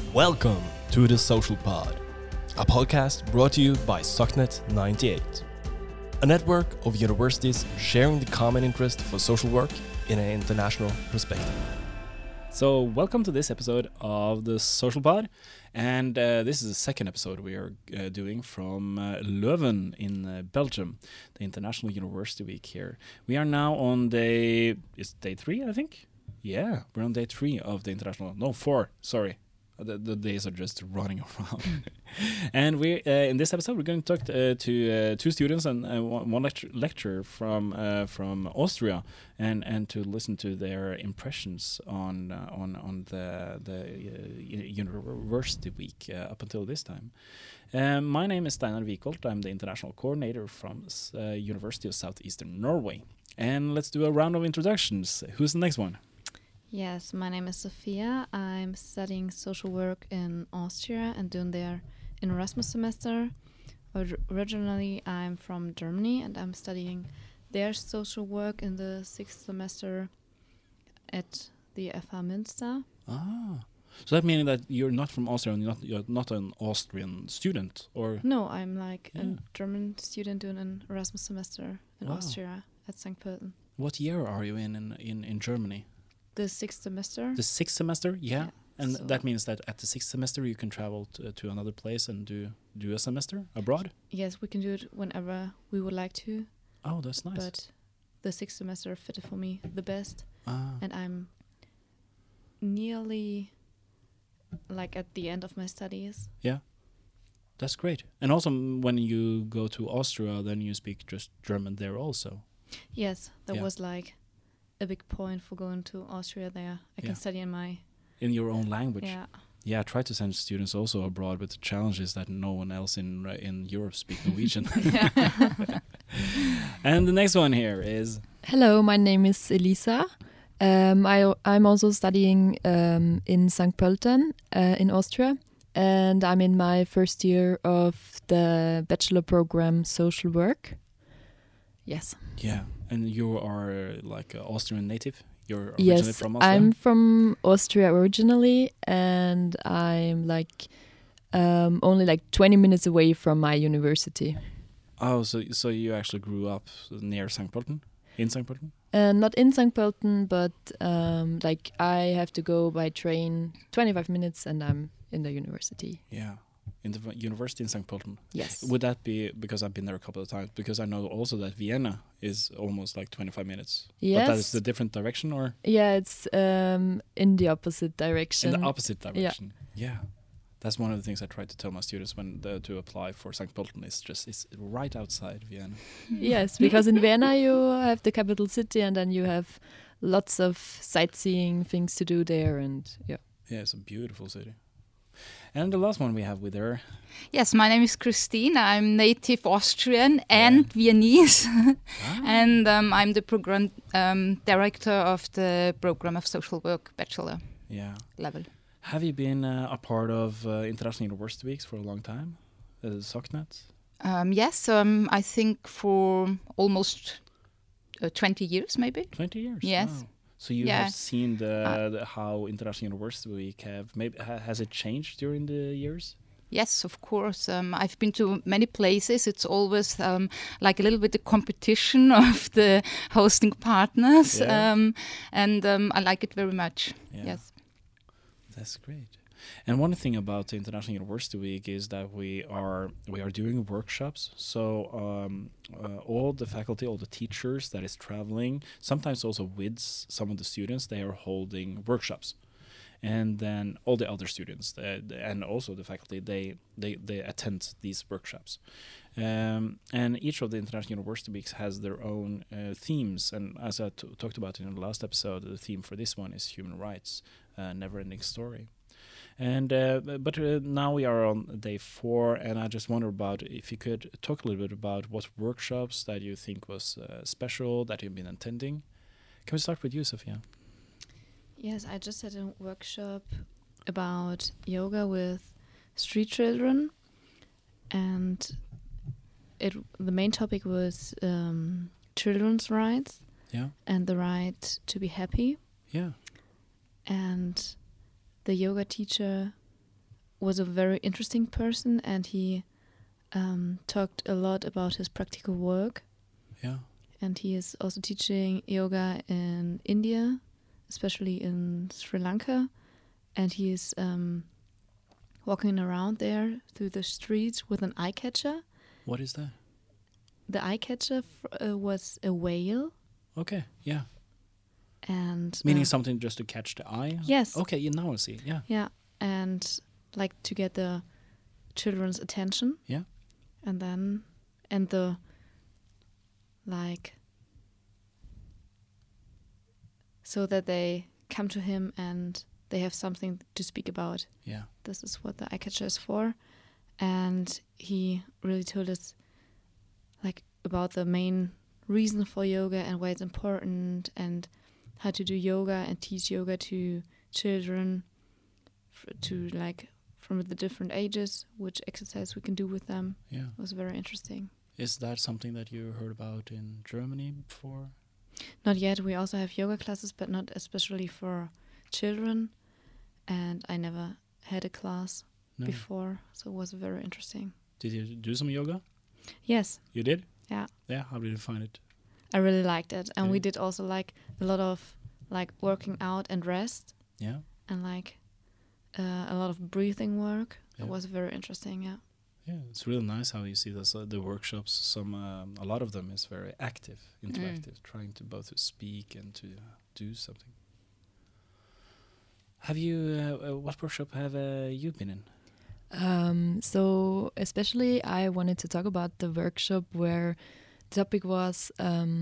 Welcome to The Social Pod, a podcast brought to you by SOCNET 98, a network of universities sharing the common interest for social work in an international perspective. So, welcome to this episode of The Social Pod, and this is the second episode we are doing from Leuven in Belgium, the International University Week here. We are now on day 3, I think? Yeah, we're on day 3 of the international, no, 4, sorry. The days are just running around. And we in this episode, we're going to talk to two students and one lecturer from Austria, and to listen to their impressions on the University Week up until this time. My name is Steinar Wikolt. I'm the international coordinator from University of Southeastern Norway. And let's do a round of introductions. Who's the next one? Yes, my name is Sophia. I'm studying social work in Austria and doing their Erasmus semester. Originally, I'm from Germany and I'm studying their social work in the 6th semester at the FH Münster. Ah, so that means that you're not from Austria and you're not an Austrian student, or? No, I'm like a German student doing an Erasmus semester in Austria at St. Pölten. What year are you in Germany? The 6th semester. The 6th semester, yeah. And so that means that at the 6th semester you can travel to another place and do a semester abroad? Yes, we can do it whenever we would like to. Oh, that's nice. But the 6th semester fitted for me the best. Ah. And I'm nearly like at the end of my studies. Yeah, that's great. And also when you go to Austria, then you speak just German there also. Yes, that was like a big point for going to Austria there. I can study in your own language. Yeah. Yeah, I try to send students also abroad, but the challenge is that no one else in Europe speaks Norwegian. And the next one here is... Hello, my name is Elisa. I'm also studying in St. Pölten in Austria, and I'm in my first year of the bachelor program Social Work. Yes. Yeah, and you are like an Austrian native? You're originally from Austria? I'm from Austria originally, and I'm like only like 20 minutes away from my university. Oh, so you actually grew up near St. Pölten? In St. Pölten? Not in St. Pölten, but like I have to go by train 25 minutes and I'm in the university. Yeah, in the university in St. Pölten. Yes. Would that be, because I've been there a couple of times, because I know also that Vienna is almost like 25 minutes. Yes. But that is the different direction, or? Yeah, it's in the opposite direction. In the opposite direction. Yeah. That's one of the things I try to tell my students when to apply for St. Pölten. It's right outside Vienna. Yes, because in Vienna you have the capital city and then you have lots of sightseeing things to do there, and yeah. Yeah, it's a beautiful city. And the last one we have with her. Yes, my name is Christine. I'm native Austrian and Viennese. And I'm the program director of the program of social work bachelor level. Have you been a part of International University Weeks for a long time? SOCNET? Yes, I think for almost 20 years, maybe. 20 years? Yes. Wow. So you have seen the how International University Week has it changed during the years? Yes, of course. I've been to many places. It's always like a little bit the competition of the hosting partners, and I like it very much. Yeah. Yes. That's great. And one thing about the International University Week is that we are doing workshops. So all the faculty, all the teachers that is traveling, sometimes also with some of the students, they are holding workshops. And then all the other students and also the faculty, they attend these workshops. And each of the International University Weeks has their own themes. And as I talked about in the last episode, the theme for this one is human rights, never-ending story. And but now we are on day 4, and I just wonder about if you could talk a little bit about what workshops that you think was special that you've been attending. Can we start with you, Sophia? Yes, I just had a workshop about yoga with street children, and the main topic was children's rights and the right to be happy. Yeah. And the yoga teacher was a very interesting person, and he talked a lot about his practical work. Yeah. And he is also teaching yoga in India, especially in Sri Lanka. And he is walking around there through the streets with an eye catcher. What is that? The eye catcher was a whale. Okay, yeah. And meaning something just to catch the eye? Yes. Okay, yeah, now I see. Yeah. Yeah, and like to get the children's attention. Yeah. And then, and the, like, so that they come to him and they have something to speak about. Yeah. This is what the eye catcher is for. And he really told us, like, about the main reason for yoga and why it's important, and how to do yoga and teach yoga to children, to like from the different ages, which exercise we can do with them. Yeah. It was very interesting. Is that something that you heard about in Germany before? Not yet. We also have yoga classes, but not especially for children. And I never had a class before, so it was very interesting. Did you do some yoga? Yes. You did? Yeah. Yeah. How did you find it? I really liked it, and we did also like a lot of like working out and rest. Yeah. And like a lot of breathing work. Yeah. It was very interesting. Yeah. Yeah, it's really nice how you see this, the workshops. A lot of them is very active, interactive, trying to both speak and to do something. Have you? What workshop have you been in? So especially I wanted to talk about the workshop where the topic was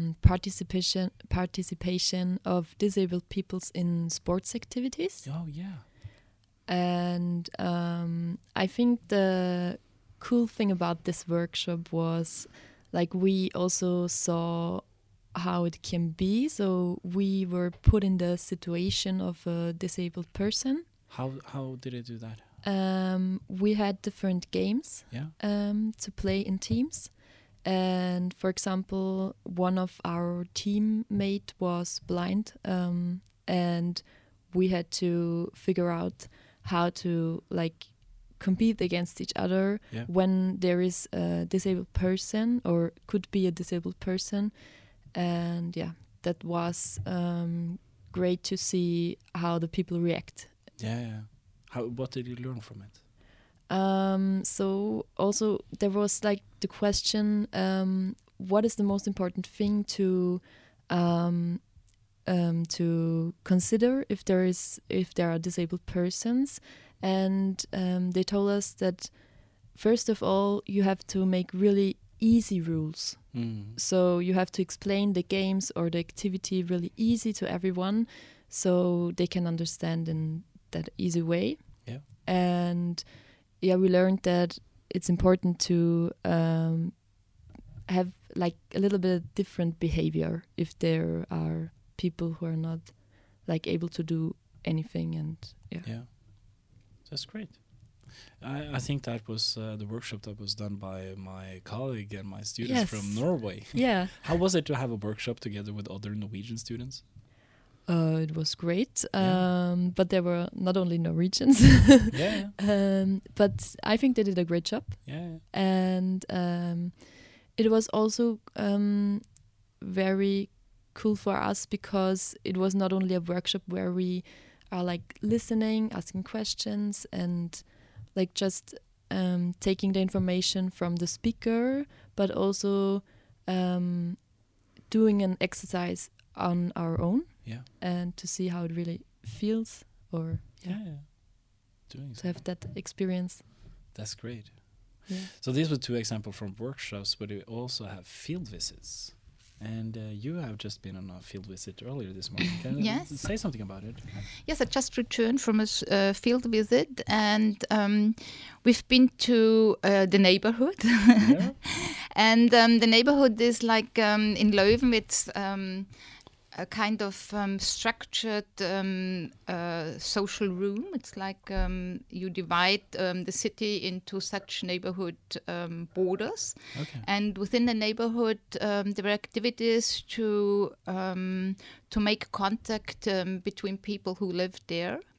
participation of disabled peoples in sports activities. Oh yeah. And I think the cool thing about this workshop was like we also saw how it can be. So we were put in the situation of a disabled person. How did it do that? We had different games to play in teams. And for example, one of our teammate was blind, and we had to figure out how to like compete against each other when there is a disabled person or could be a disabled person. And yeah, that was great to see how the people react. Yeah. What did you learn from it? So also there was like the question, what is the most important thing to consider if there are disabled persons, and they told us that first of all you have to make really easy rules. So you have to explain the games or the activity really easy to everyone, so they can understand in that easy way. Yeah. And yeah, we learned that it's important to have like a little bit of different behavior if there are people who are not like able to do anything. And yeah, that's great. I think that was the workshop that was done by my colleague and my students from Norway. Yeah. How was it to have a workshop together with other Norwegian students? It was great, but there were not only Norwegians. But I think they did a great job. Yeah. And it was also very cool for us because it was not only a workshop where we are like listening, asking questions, and like just taking the information from the speaker, but also doing an exercise on our own. Yeah. And to see how it really feels, or doing to have that experience. That's great. Yeah. So these were two examples from workshops, but we also have field visits. And you have just been on a field visit earlier this morning. Can you say something about it? Yes, I just returned from a field visit, and we've been to the neighborhood. And the neighborhood is like in Leuven, it's a kind of structured social room. It's like you divide the city into such neighborhood borders. Okay. And within the neighborhood, there are activities to make contact between people who live there,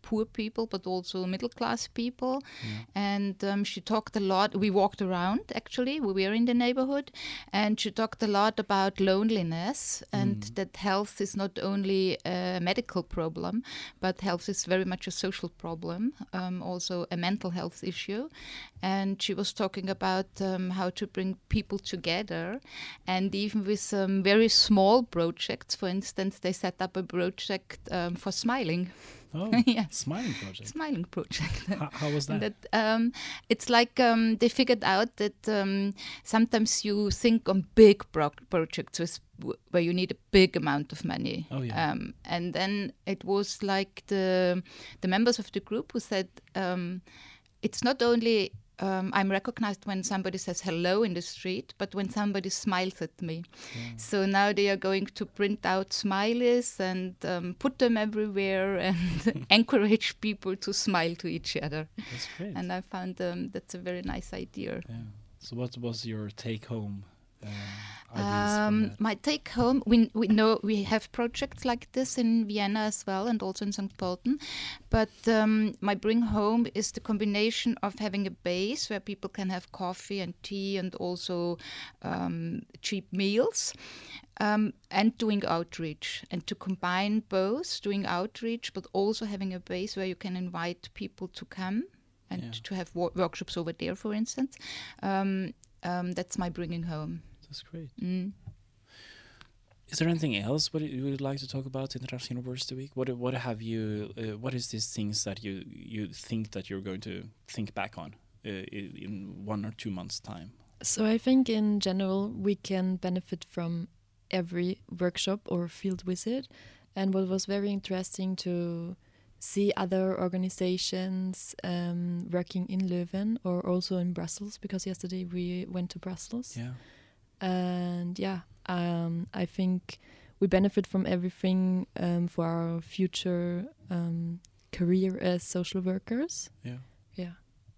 poor people, but also middle-class people. And she talked a lot. We walked around, actually. We were in the neighborhood. And she talked a lot about loneliness and that health is not only a medical problem, but health is very much a social problem, also a mental health issue. And she was talking about how to bring people together, and even with some very small projects. For instance, they set up a project for smiling. Oh, yeah. Smiling project. Smiling project. How was that? It's like they figured out that sometimes you think on big projects where you need a big amount of money. Oh, yeah. And then it was like the members of the group who said, it's not only I'm recognized when somebody says hello in the street, but when somebody smiles at me. Yeah. So now they are going to print out smileys and put them everywhere and encourage people to smile to each other. That's great. And I found that's a very nice idea. Yeah. So what was your take-home ideas from that? My take-home, we know we have projects like this in Vienna as well, and also in St. Pölten. But my bring-home is the combination of having a base where people can have coffee and tea and also cheap meals, and doing outreach. And to combine both, doing outreach, but also having a base where you can invite people to come and to have workshops over there, for instance. That's my bringing home. That's great. Is there anything else what you would like to talk about International University Week? What have you? What is these things that you think that you're going to think back on in 1 or 2 months' time? So I think in general we can benefit from every workshop or field visit, and what was very interesting to see other organizations working in Leuven or also in Brussels, because yesterday we went to Brussels. Yeah. And I think we benefit from everything for our future career as social workers. Yeah. Yeah.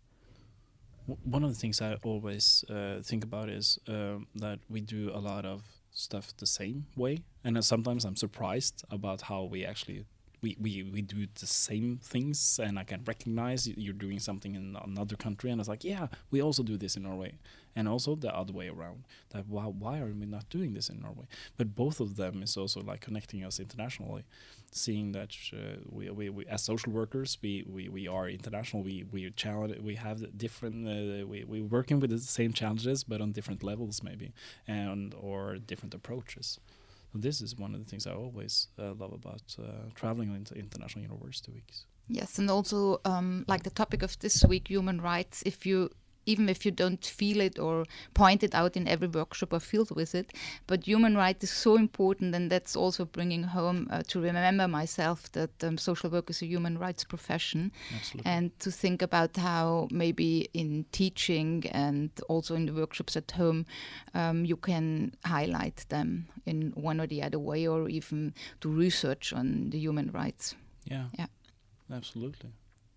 One of the things I always think about is that we do a lot of stuff the same way, and sometimes I'm surprised about how we actually we do the same things, and I can recognize you're doing something in another country, and it's like, yeah, we also do this in Norway, and also the other way around. That why are we not doing this in Norway? But both of them is also like connecting us internationally, seeing that we as social workers we are international. We challenge. We have different. We're working with the same challenges, but on different levels maybe, or different approaches. So this is one of the things I always love about traveling into International University Weeks. Yes, and also like the topic of this week, human rights, even if you don't feel it or point it out in every workshop or field visit, but human rights is so important, and that's also bringing home to remember myself that social work is a human rights profession. Absolutely. And to think about how maybe in teaching and also in the workshops at home you can highlight them in one or the other way, or even do research on the human rights. Yeah. Absolutely.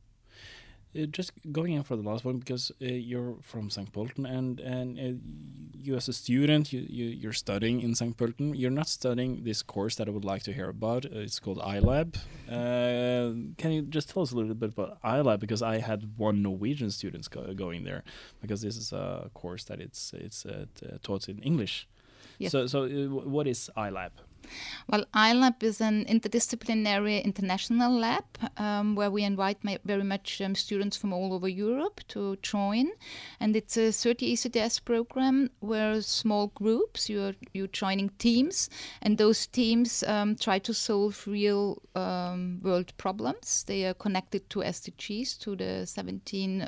Just going in for the last one, because you're from St. Pölten, and you as a student, you're studying in St. Pölten. You're not studying this course that I would like to hear about. It's called iLab. Can you just tell us a little bit about iLab? Because I had one Norwegian student going there, because this is a course that it's taught in English. Yes. So what is iLab? Well, iLab is an interdisciplinary international lab where we invite very much students from all over Europe to join. And it's a 30 ECTS program where small groups, you're joining teams, and those teams try to solve real world problems. They are connected to SDGs, to the 17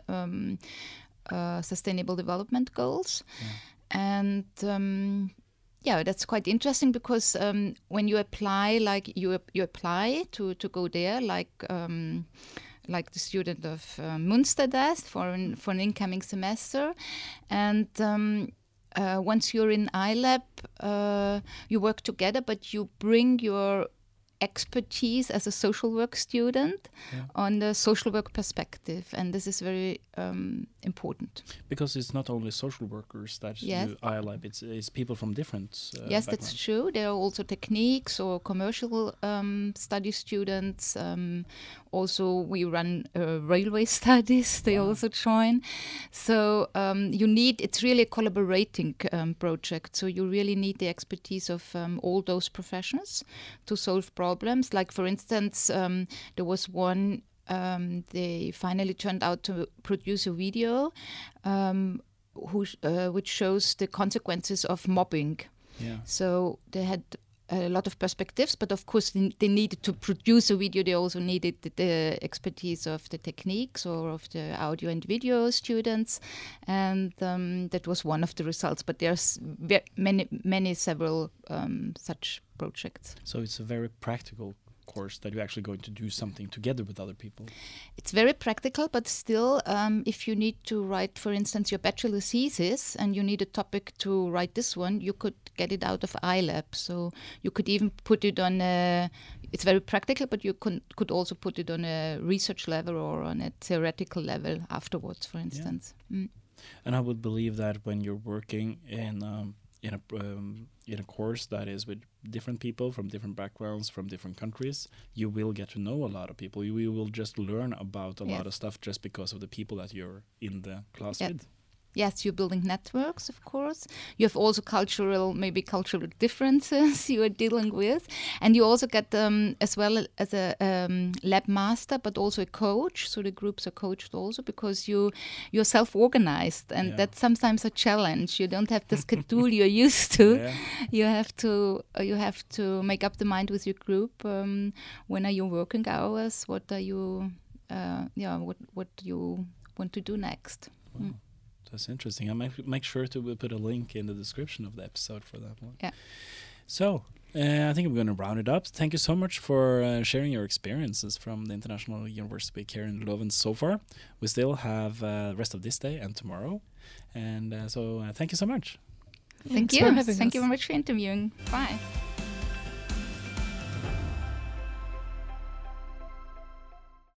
Sustainable Development Goals. Yeah. And that's quite interesting, because when you apply, like you apply to go there, like the student of Münster does for an incoming semester, and once you're in iLab, you work together, but you bring your expertise as a social work student on the social work perspective, and this is very important. Because it's not only social workers that do iLab, it's people from different yes, that's true. There are also techniques or commercial study students, also we run railway studies. They also join. So it's really a collaborating project. So you really need the expertise of all those professions to solve problems. Like, for instance, there was one, they finally turned out to produce a video which shows the consequences of mobbing. Yeah. So they had a lot of perspectives, but of course they needed to produce a video. They also needed the expertise of the techniques or of the audio and video students, and that was one of the results. But there's several such projects. So it's a very practical course that you're actually going to do something together with other people. It's very practical, but still, if you need to write, for instance, your bachelor thesis and you need a topic to write this one, you could get it out of iLab. So you could even put it on it's very practical, but you could also put it on a research level or on a theoretical level afterwards, for instance. Yeah. Mm. And I would believe that when you're working in a course that is with different people from different backgrounds, from different countries, you will get to know a lot of people. You will just learn about a lot of stuff just because of the people that you're in the class with. Yes, you're building networks, of course. You have also cultural differences you are dealing with. And you also get as well as a lab master, but also a coach. So the groups are coached also because you're self-organized. And that's sometimes a challenge. You don't have the schedule you're used to. Yeah. You have to make up the mind with your group. When are your working hours? What are you, what do you want to do next? Wow. That's interesting. I might make sure to put a link in the description of the episode for that one. Yeah. So, I think I'm going to round it up. Thank you so much for sharing your experiences from the International University Week here in Leuven so far. We still have the rest of this day and tomorrow. And so thank you so much. Thank you. Thank you very much for interviewing. Bye.